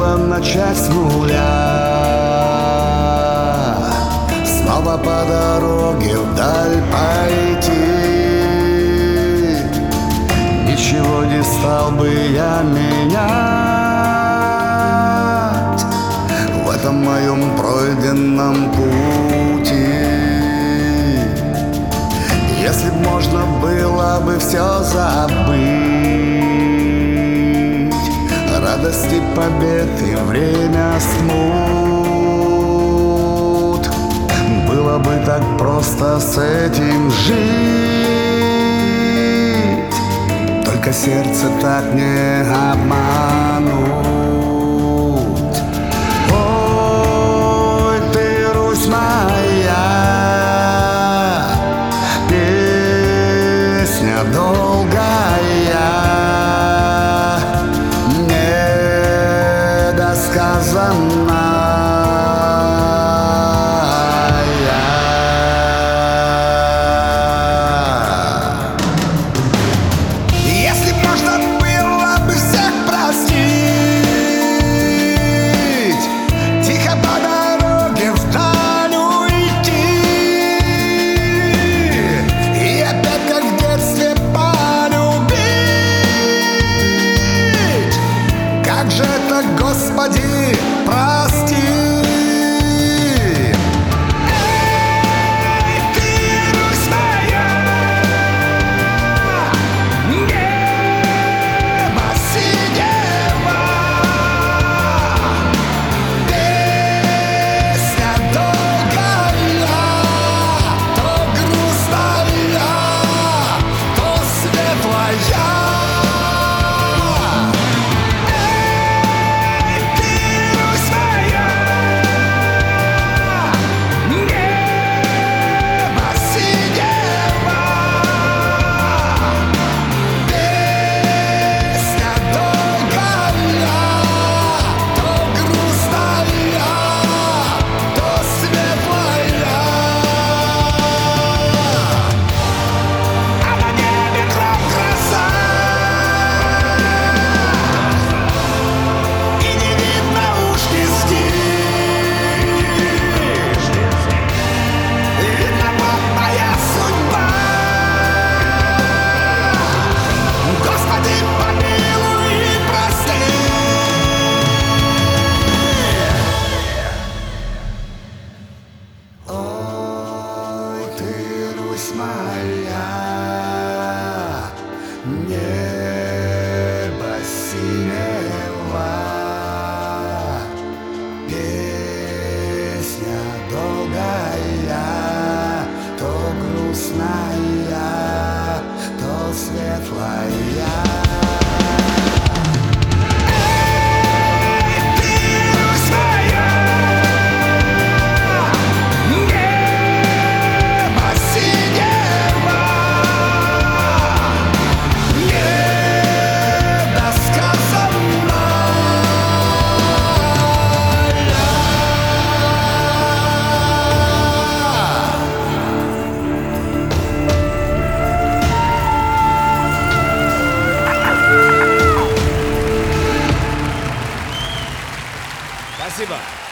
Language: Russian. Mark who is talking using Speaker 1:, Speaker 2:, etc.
Speaker 1: было начать с нуля, снова по дороге вдаль пойти. Ничего не стал бы я менять в этом моем пройденном пути. Если б можно было бы все забыть, радости побед и время смут, было бы так просто с этим жить. Только сердце так не обмануть. Ой, ты, Русь моя, песня долгая, недосказанная. Если б можно было бы всех простить, тихо по дороге вдаль уйти и опять, как в детстве, полюбить. Как же это, Господи, прости. Эй, ты, Русь моя, небо синего, песня долгая, то грустная, то светлая. Русь моя, небо синего, песня долгая, то грустная, то светлая.
Speaker 2: Спасибо.